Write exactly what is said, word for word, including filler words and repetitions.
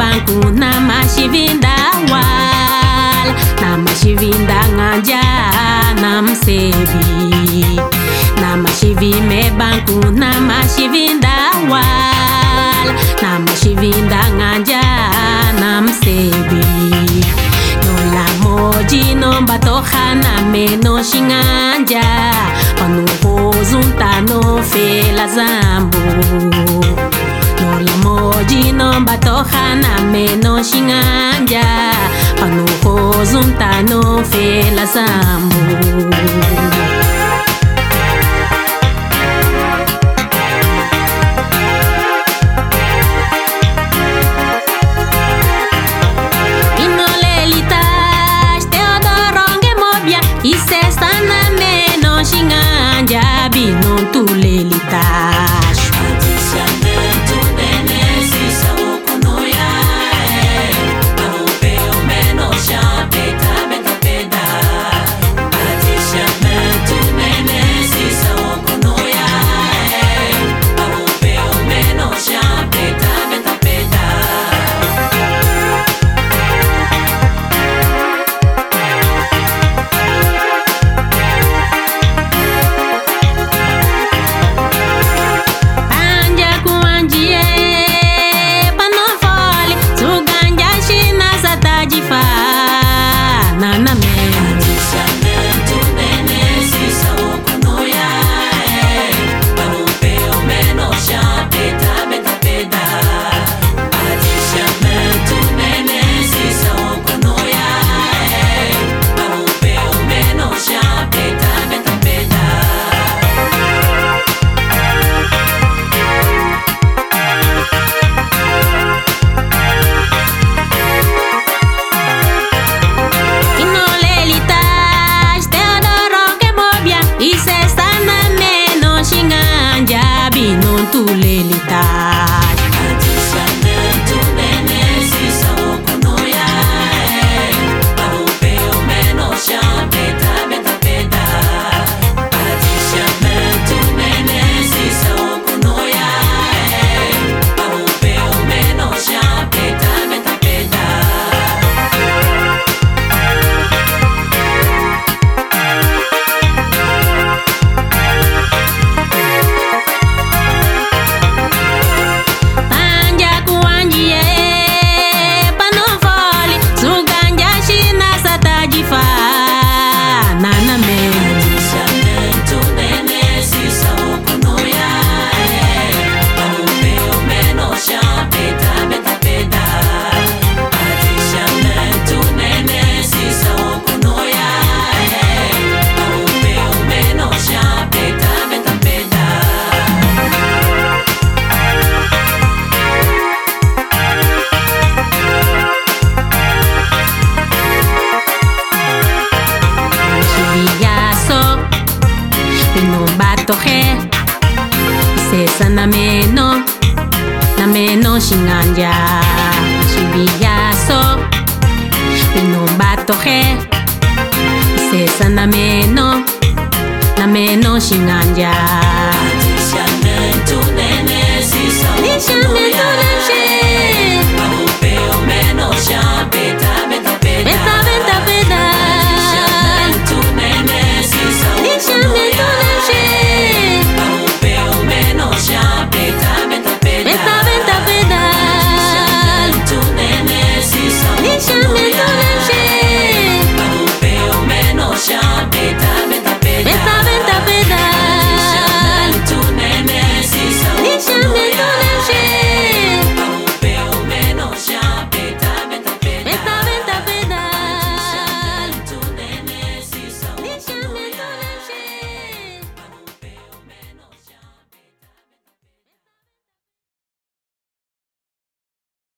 banku na mashivinda wal na mashivinda nganja na msevi na mashivi me banku na mashivinda wal na mashivinda nganja na msevi no la moji no batoha na meno shinganja panu hozunta no fe la zambu no la moji no batoha na meno shinganja panu hozunta no fe la zambu. Non tous les litages tous les litages. Sesa na meno, na meno shinganja shibiyaso pino batoje. Sesa na meno, na meno shinganja.